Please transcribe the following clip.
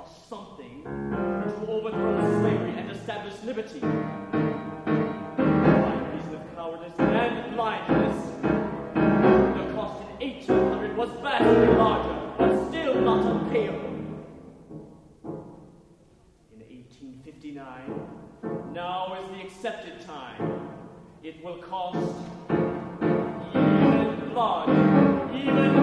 cost something to overthrow slavery and establish liberty. By reason of cowardice and blindness, the cost in 1800 was vastly larger, but still not unpayable. In 1859, now is the accepted time. It will cost even blood, even